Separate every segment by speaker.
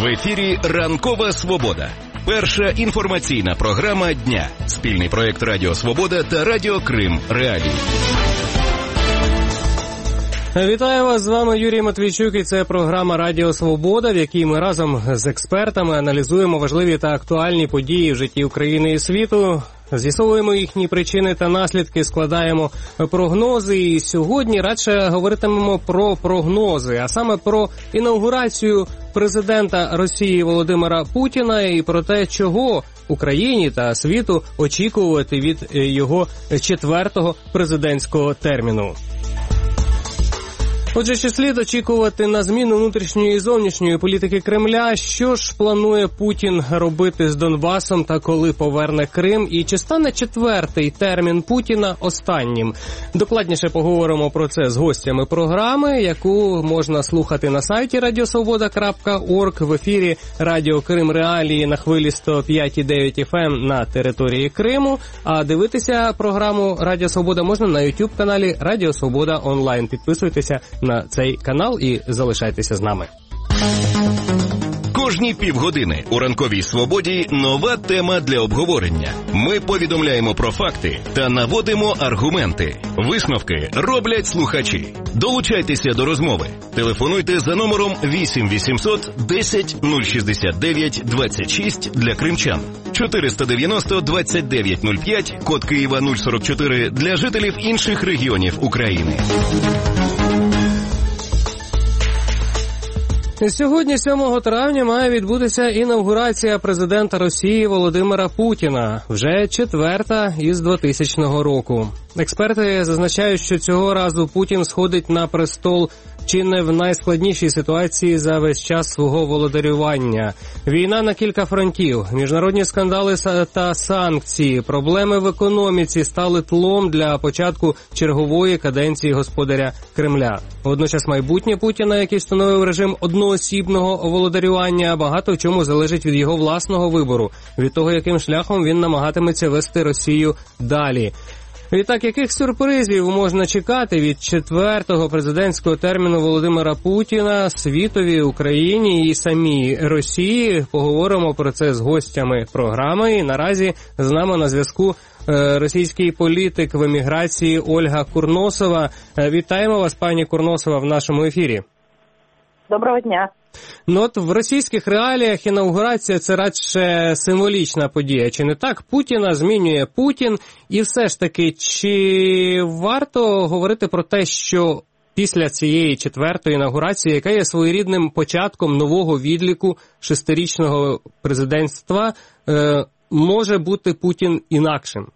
Speaker 1: В ефірі «Ранкова Свобода». Перша інформаційна програма дня. Спільний проєкт Радіо Свобода та Радіо Крим Реалії.
Speaker 2: Вітаю вас, з вами Юрій Матвійчук, і це програма «Радіо Свобода», в якій ми разом з експертами аналізуємо важливі та актуальні події в житті України і світу, з'ясовуємо їхні причини та наслідки, складаємо прогнози. І сьогодні радше говоритимемо про прогнози, а саме про інаугурацію президента Росії Володимира Путіна і про те, чого Україні та світу очікувати від його 4-го президентського терміну. Отже, чи слід очікувати на зміну внутрішньої і зовнішньої політики Кремля? Що ж планує Путін робити з Донбасом та коли поверне Крим? І чи стане 4-й термін Путіна останнім? Докладніше поговоримо про це з гостями програми, яку можна слухати на сайті radiosvoboda.org, в ефірі Радіо Крим Реалії на хвилі 105,9 FM на території Криму. А дивитися програму Радіо Свобода можна на YouTube-каналі Радіо Свобода онлайн. Підписуйтеся на цей канал і залишайтеся з нами.
Speaker 1: Кожні півгодини у «Ранковій Свободі» нова тема для обговорення. Ми повідомляємо про факти та наводимо аргументи. Висновки роблять слухачі. Долучайтеся до розмови. Телефонуйте за номером 8 800 10 069 26 для кримчан. 490 29 05, код Києва 044 для жителів інших регіонів України.
Speaker 2: Сьогодні, 7 травня, має відбутися інаугурація президента Росії Володимира Путіна, вже 4-та із 2000 року. Експерти зазначають, що цього разу Путін сходить на престол чи не в найскладнішій ситуації за весь час свого володарювання. Війна на кілька фронтів, міжнародні скандали та санкції, проблеми в економіці стали тлом для початку чергової каденції господаря Кремля. Водночас майбутнє Путіна, який встановив режим одноосібного володарювання, багато в чому залежить від його власного вибору, від того, яким шляхом він намагатиметься вести Росію далі. Відтак, яких сюрпризів можна чекати від 4-го президентського терміну Володимира Путіна світові, Україні і самій Росії? Поговоримо про це з гостями програми. І наразі з нами на зв'язку російський політик в еміграції Ольга Курносова. Вітаємо вас, пані Курносова, в нашому ефірі.
Speaker 3: Доброго дня.
Speaker 2: Ну от в російських реаліях інаугурація – це радше символічна подія. Чи не так? Путіна змінює Путін. І все ж таки, чи варто говорити про те, що після цієї 4-ї інаугурації, яка є своєрідним початком нового відліку 6-річного президентства, може бути Путін інакшим?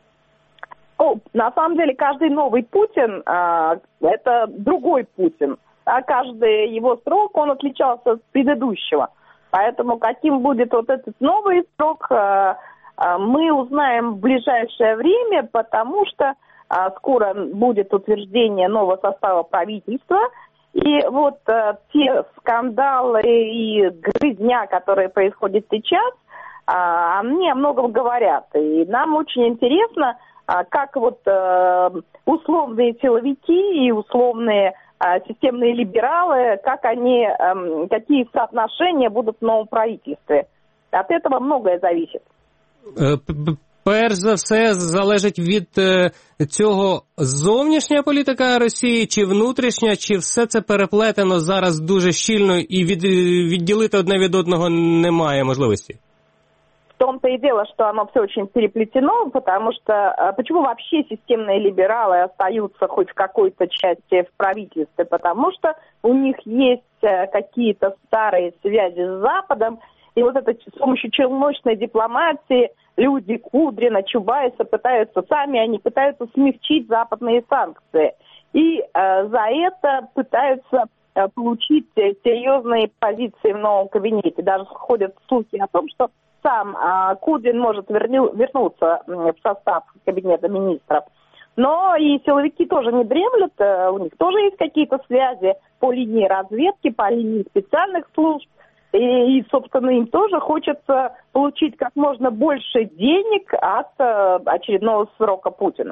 Speaker 3: На самом деле, каждый новый Путин – это другой Путин. А каждый его срок, он отличался от предыдущего. Поэтому каким будет вот этот новый срок, мы узнаем в ближайшее время, потому что скоро будет утверждение нового состава правительства. И вот те скандалы и грызня, которые происходят сейчас, они о многом говорят. И нам очень интересно, как вот условные силовики и условные системные либералы, как они, какие соотношения будут в новом правительстве. От этого многое зависит.
Speaker 2: Перш за все, залежить від цього зовнішня політика Росії, чи внутрішня, чи все це переплетено зараз дуже щільно і відділити одне від одного немає можливості?
Speaker 3: В том-то и дело, что оно все очень переплетено, потому что почему вообще системные либералы остаются хоть в какой-то части в правительстве? Потому что у них есть какие-то старые связи с Западом, и вот это с помощью челночной дипломатии люди Кудрина, Чубайса они пытаются смягчить западные санкции. И за это пытаются получить серьезные позиции в новом кабинете. Даже ходят слухи о том, что сам Кудрин может вернуться в состав кабинета министров. Но и силовики тоже не дремлют, у них тоже есть какие-то связи по линии разведки, по линии специальных служб. И, собственно, им тоже хочется получить как можно больше денег от очередного срока Путина.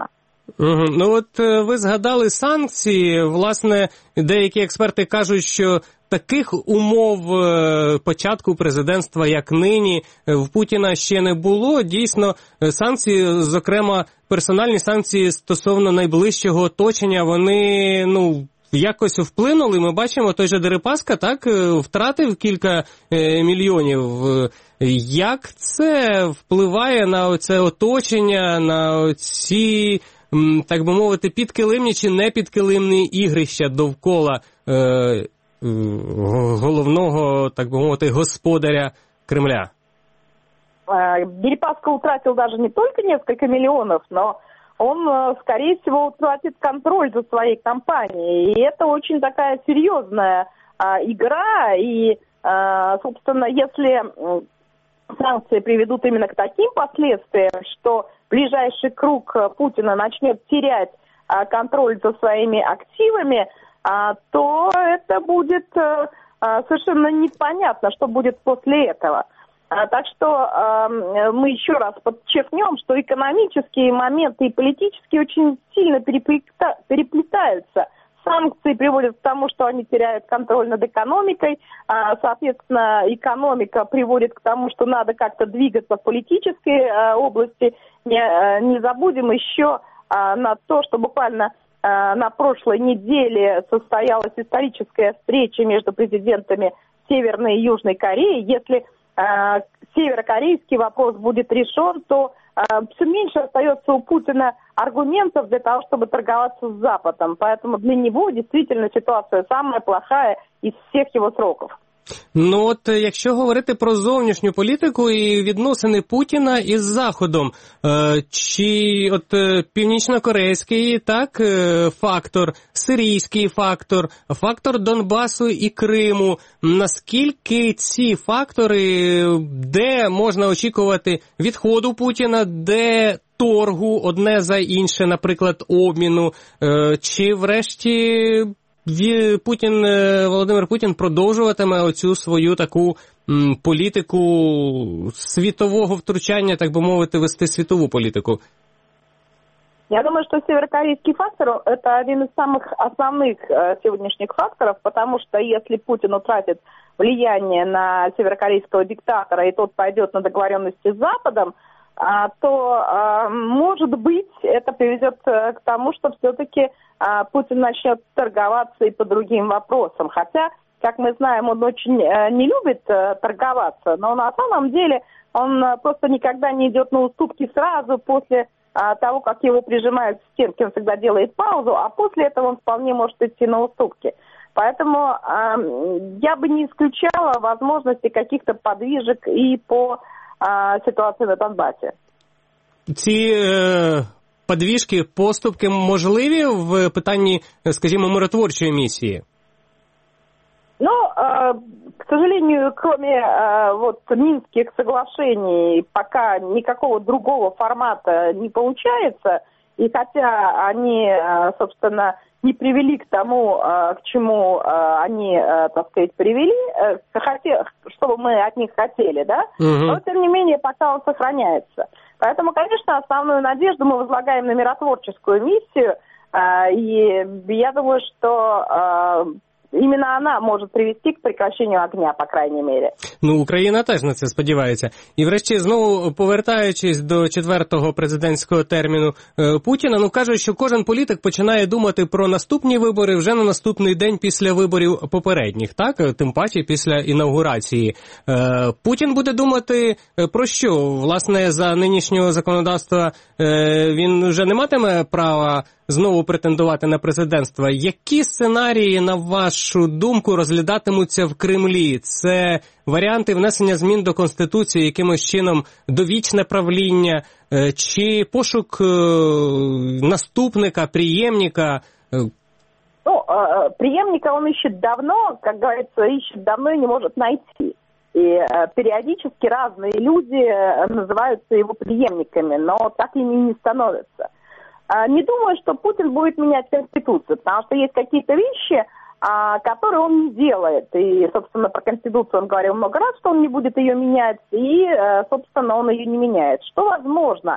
Speaker 2: Ну от ви згадали санкції. Власне, деякі експерти кажуть, що таких умов початку президентства, як нині, в Путіна ще не було. Дійсно, санкції, зокрема, персональні санкції стосовно найближчого оточення, вони, якось вплинули. Ми бачимо, той же Дерипаска, так, втратив кілька мільйонів. Як це впливає на це оточення, на ці, так би мовити, підкилимні чи непідкилимні ігрища довкола головного, так бы мовити, господаря Кремля?
Speaker 3: Дерипаска утратил даже не только несколько миллионов, но он, скорее всего, утратит контроль за своей компанией. И это очень такая серьезная игра. И, собственно, если санкции приведут именно к таким последствиям, что ближайший круг Путина начнет терять контроль за своими активами, то это будет совершенно непонятно, что будет после этого. Так что мы еще раз подчеркнем, что экономические моменты и политические очень сильно переплетаются. Санкции приводят к тому, что они теряют контроль над экономикой, соответственно, экономика приводит к тому, что надо как-то двигаться в политической области. Не забудем еще на то, что буквально на прошлой неделе состоялась историческая встреча между президентами Северной и Южной Кореи. Если северокорейский вопрос будет решен, то все меньше остается у Путина аргументов для того, чтобы торговаться с Западом. Поэтому для него действительно ситуация самая плохая из всех его сроков.
Speaker 2: От якщо говорити про зовнішню політику і відносини Путіна із Заходом, чи от північно-корейський, так, фактор, сирійський фактор, фактор Донбасу і Криму, наскільки ці фактори, де можна очікувати відходу Путіна, де торгу одне за інше, наприклад, обміну, чи врешті Володимир Путін продовжуватиме оцю свою таку політику світового втручання, так би мовити, вести світову політику?
Speaker 3: Я думаю, что северокорейский фактор – это один из самых основных сегодняшних факторов, потому что если Путин утратит влияние на северокорейского диктатора и тот пойдет на договоренности с Западом, то, может быть, это приведет к тому, что все-таки Путин начнет торговаться и по другим вопросам. Хотя, как мы знаем, он очень не любит торговаться, но на самом деле он просто никогда не идет на уступки сразу после того, как его прижимают к стенке. Он всегда делает паузу, а после этого он вполне может идти на уступки. Поэтому я бы не исключала возможности каких-то подвижек и по ситуації на Донбасі.
Speaker 2: Ці подвижки, поступки можливі в питанні, скажімо, миротворчої місії?
Speaker 3: К сожалению, кроме Минских соглашений, пока никакого другого формата не получается. И хотя они, собственно, не привели к тому, к чему они, так сказать, привели, чтобы мы от них хотели, да, но, тем не менее, пока он сохраняется. Поэтому, конечно, основную надежду мы возлагаем на миротворческую миссию, и я думаю, что именно она може привести к прекращенню огня, по крайній мірі.
Speaker 2: Україна теж на це сподівається. І врешті, знову повертаючись до 4-го президентського терміну Путіна, кажуть, що кожен політик починає думати про наступні вибори вже на наступний день після виборів попередніх, так? Тим паче після інаугурації. Путін буде думати про що? Власне, за нинішнього законодавства він вже не матиме права знову претендувати на президентство. Які сценарії, на вашу думку, розглядатимуться в Кремлі? Це варіанти внесення змін до Конституції, якимось чином довічне правління, чи пошук наступника, преемника?
Speaker 3: Преемника он ищет давно, как говорится, ищет давно и не может найти. И периодически разные люди называются его преемниками, но так ими не становятся. Не думаю, что Путин будет менять Конституцию, потому что есть какие-то вещи, которые он не делает. И, собственно, про Конституцию он говорил много раз, что он не будет ее менять, и, собственно, он ее не меняет. Что возможно?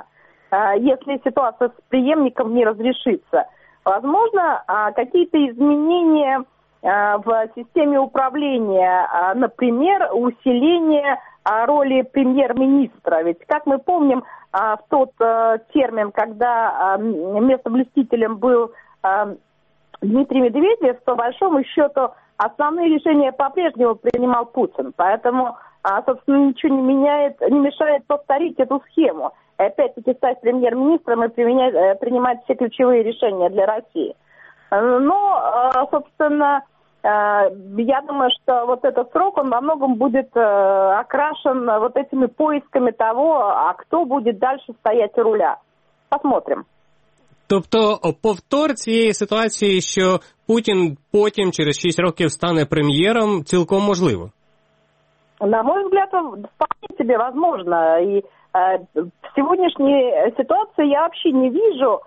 Speaker 3: если ситуация с преемником не разрешится. Возможно, какие-то изменения в системе управления, например, усиление роли премьер-министра. Ведь, как мы помним, в тот термин, когда местоблюстителем был Дмитрий Медведев, по большому счету основные решения по-прежнему принимал Путин. Поэтому, собственно, ничего не мешает повторить эту схему. И опять-таки стать премьер-министром и принимать все ключевые решения для России. Но, собственно, я думаю, что вот этот срок, он во многом будет окрашен вот этими поисками того, а кто будет дальше стоять у руля. Посмотрим.
Speaker 2: Тобто повтор цієї ситуації, що Путін потім через 6 років стане прем'єром, цілком можливо?
Speaker 3: На мой взгляд, вполне себе возможно. И в сегодняшней ситуации я вообще не вижу,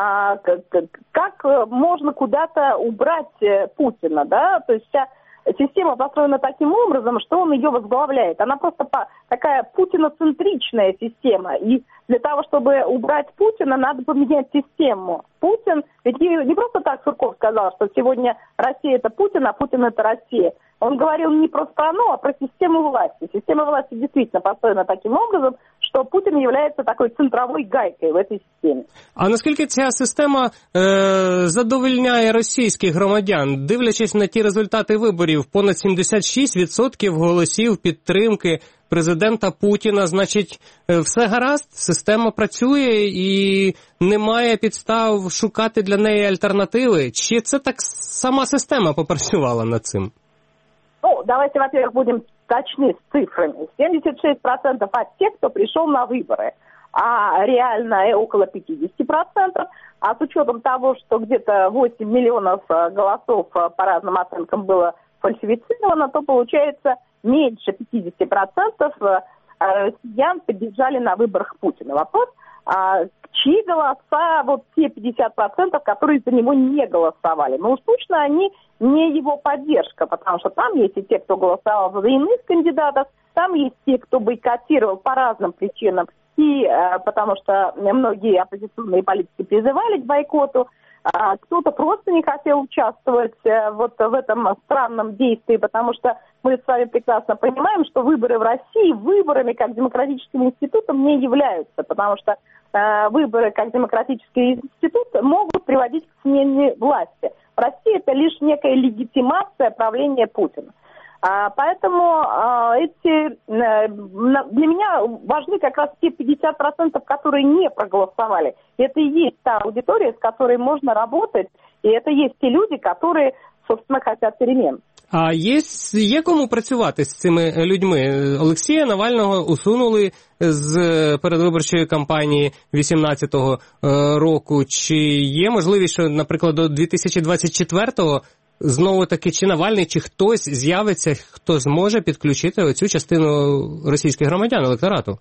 Speaker 3: как можно куда-то убрать Путина, да, то есть вся система построена таким образом, что он ее возглавляет. Она просто такая путиноцентричная система, и для того, чтобы убрать Путина, надо поменять систему. Путин, ведь не просто так Сурков сказал, что сегодня Россия это Путин, а Путин это Россия. Он говорил не про страну, а про систему власти. Система власти действительно построена таким образом, что Путин является такой центровой гайкой в этой системе.
Speaker 2: А наскільки ця система задовольняє російських громадян? Дивлячись на ті результати виборів, понад 76% голосів підтримки президента Путіна, значить, все гаразд, система працює і немає підстав шукати для неї альтернативи? Чи це так сама система попрацювала над цим?
Speaker 3: Ну, давайте, во-первых, будем точны с цифрами. 76% от тех, кто пришел на выборы, а реально около 50%. А с учетом того, что где-то 8 миллионов голосов по разным оценкам было фальсифицировано, то получается меньше 50% россиян поддержали на выборах Путина. Вопрос, чьи голоса, вот те 50%, которые за него не голосовали. Но уж точно они не его поддержка, потому что там есть и те, кто голосовал за иных кандидатов, там есть те, кто бойкотировал по разным причинам, и потому что многие оппозиционные политики призывали к бойкоту, кто-то просто не хотел участвовать вот в этом странном действии, потому что мы с вами прекрасно понимаем, что выборы в России выборами как демократическим институтом не являются, потому что выборы как демократический институт могут приводить к смене власти. В России это лишь некая легитимация правления Путина. Поэтому для меня важны как раз те 50%, которые не проголосовали. Это и есть та аудитория, с которой можно работать, и это есть те люди, которые, собственно, хотят перемен.
Speaker 2: А є кому працювати з цими людьми? Олексія Навального усунули з передвиборчої кампанії 2018 року. Чи є можливість, що, наприклад, до 2024-го знову-таки чи Навальний, чи хтось з'явиться, хто зможе підключити оцю частину російських громадян, електорату?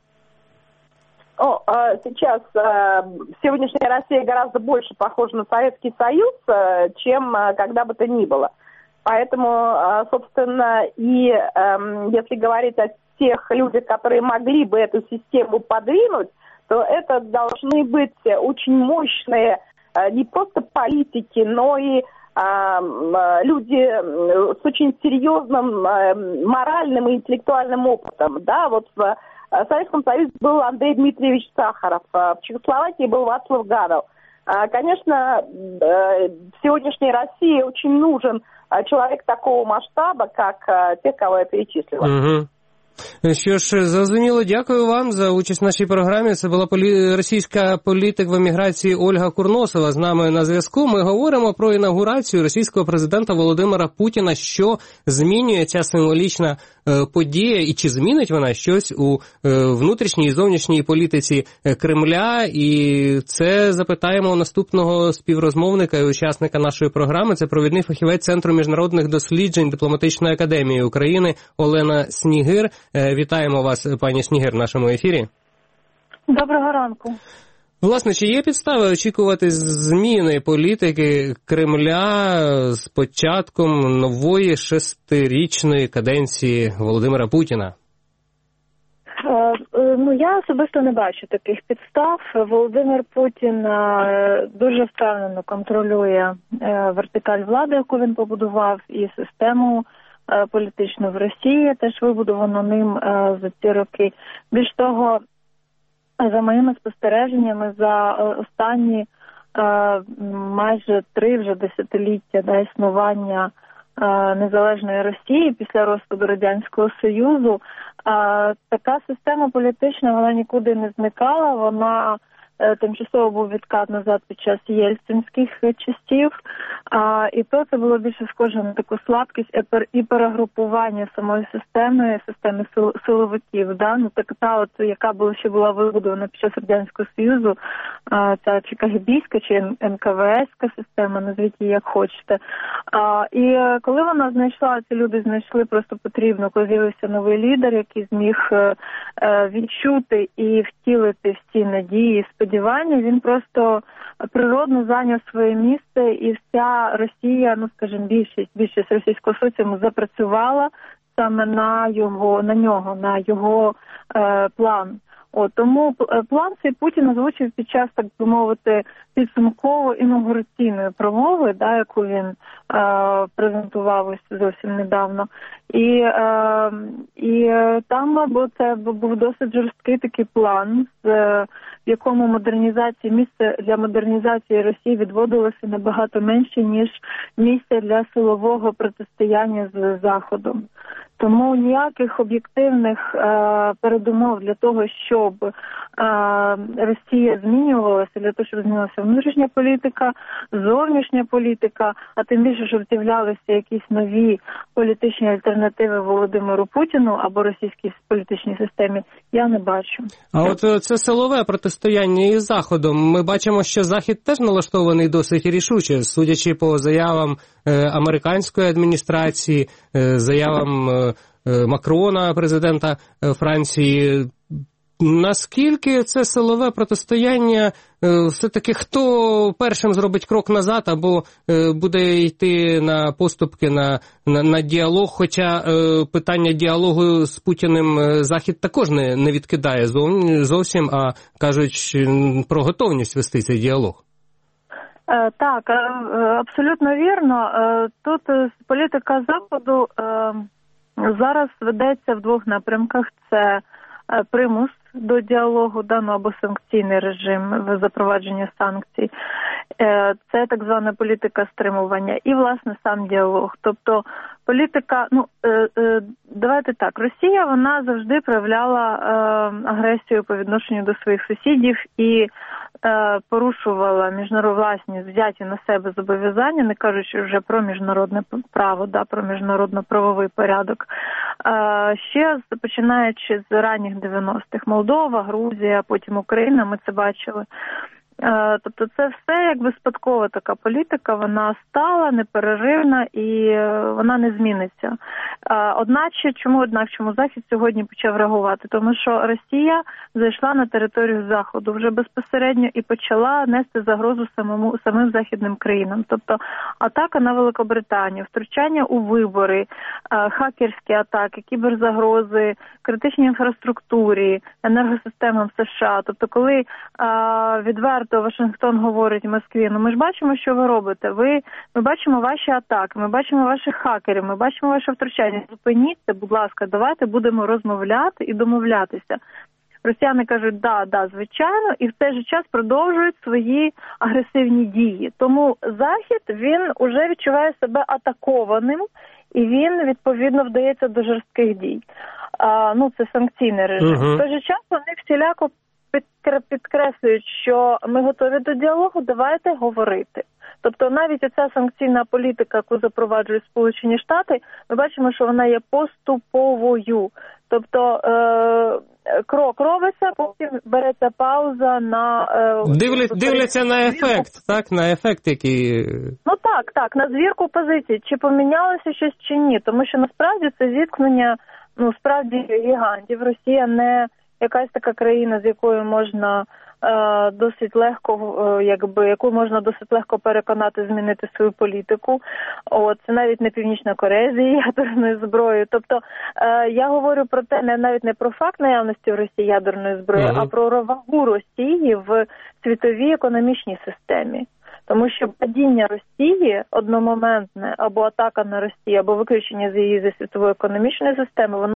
Speaker 3: Сейчас сегодняшняя Россия гораздо больше похожа на Советский Союз, чем когда бы то ни было. Поэтому, собственно, и если говорить о тех людях, которые могли бы эту систему подвинуть, то это должны быть очень мощные не просто политики, но и люди с очень серьезным моральным и интеллектуальным опытом. Да, вот в Советском Союзе был Андрей Дмитриевич Сахаров, в Чехословакии был Вацлав Гавел. Конечно, в сегодняшней России очень нужен человек такого масштаба, как те, кого я перечислила.
Speaker 2: Угу. Що ж, зрозуміло, дякую вам за участь в нашій програмі. Це була російська політик в еміграції Ольга Курносова з нами на зв'язку. Ми говоримо про інаугурацію російського президента Володимира Путіна, що змінює ця символічна подія і чи змінить вона щось у внутрішній і зовнішній політиці Кремля. І це запитаємо у наступного співрозмовника і учасника нашої програми. Це провідний фахівець Центру міжнародних досліджень Дипломатичної академії України Олена Снігир. Вітаємо вас, пані Снігир, в нашому ефірі.
Speaker 4: Доброго ранку.
Speaker 2: Власне, чи є підстави очікувати зміни політики Кремля з початком нової 6-річної каденції Володимира Путіна?
Speaker 4: Я особисто не бачу таких підстав. Володимир Путін дуже впевнено контролює вертикаль влади, яку він побудував, і систему політичну в Росії теж вибудовано ним за ці роки. Більш того, за моїми спостереженнями, за останні майже 3 вже десятиліття існування незалежної Росії після розпаду Радянського Союзу, така система політична, вона нікуди не зникала, вона тимчасово був відкат назад під час єльцинських часів, і то це було більше схоже на таку слабкість і перегрупування самої системи силовиків, та, яка ще була вибудована під час Радянського Союзу, ця чи КГБська, чи НКВС-ка система, назвіть її як хочете. І коли вона знайшла, ці люди знайшли просто потрібно, коли з'явився новий лідер, який зміг відчути і втілити всі надії, сподівання, він просто природно зайняв своє місце, і вся Росія, більшість російського соціуму запрацювала саме на його план. Тому план цей Путін озвучив під час, так би мовити, підсумково-інаугураційної промови, яку він презентував ось зовсім недавно. І там це був досить жорсткий такий план, в якому місце для модернізації Росії відводилося набагато менше, ніж місце для силового протистояння з Заходом. Тому ніяких об'єктивних передумов для того, щоб Росія змінювалася, для того, щоб змінилася внутрішня політика, зовнішня політика, а тим більше, щоб з'являлися якісь нові політичні альтернативи Володимиру Путіну або російській політичній системі, я не бачу.
Speaker 2: А от це силове протистояння із Заходом. Ми бачимо, що Захід теж налаштований досить рішуче, судячи по заявам американської адміністрації, заявам Макрона, президента Франції. Наскільки це силове протистояння, все-таки хто першим зробить крок назад або буде йти на поступки, на діалог, хоча питання діалогу з Путіним Захід також не відкидає зовсім, а кажуть про готовність вести цей діалог.
Speaker 4: Так, абсолютно вірно. Тут політика Заходу зараз ведеться в 2 напрямках. Це примус до діалогу, або санкційний режим запровадження санкцій. Це так звана політика стримування і, власне, сам діалог. Тобто політика, давайте так, Росія, вона завжди проявляла агресію по відношенню до своїх сусідів і порушувала власні взяті на себе зобов'язання, не кажучи вже про міжнародне право, про міжнародно-правовий порядок. Ще починаючи з ранніх 90-х, Молдова, Грузія, потім Україна, ми це бачили. Тобто це все спадкова така політика, вона стала, непереривна і вона не зміниться. Чому Захід сьогодні почав реагувати? Тому що Росія зайшла на територію Заходу вже безпосередньо і почала нести загрозу самим західним країнам. Тобто атака на Великобританію, втручання у вибори, хакерські атаки, кіберзагрози, критичній інфраструктурі, енергосистемам США. Тобто коли відверто Вашингтон говорить Москві, ми ж бачимо, що ви робите. Ми бачимо ваші атаки, ми бачимо ваших хакерів, ми бачимо ваше втручання. Зупиніться, будь ласка, давайте будемо розмовляти і домовлятися. Росіяни кажуть, да, звичайно, і в той же час продовжують свої агресивні дії. Тому Захід, він уже відчуває себе атакованим, і він, відповідно, вдається до жорстких дій. Це санкційний режим. В той же час вони всіляко підкреслюють, що ми готові до діалогу, давайте говорити. Тобто навіть оця санкційна політика, яку запроваджують Сполучені Штати, ми бачимо, що вона є поступовою. Тобто крок робиться, потім береться пауза на...
Speaker 2: Дивляться на ефект, так? На ефект, який...
Speaker 4: Так, на звірку позицій. Чи помінялося щось, чи ні. Тому що насправді це зіткнення, справді гігантів. Росія не якась така країна, з якою можна досить легко, яку можна досить легко переконати змінити свою політику. Це навіть не Північна Корея з її ядерною зброєю. Тобто я говорю про те, навіть не про факт наявності в Росії ядерної зброї, а про вагу Росії в світовій економічній системі. Тому що падіння Росії одномоментне, або атака на Росію, або виключення з її зі світової економічної системи, воно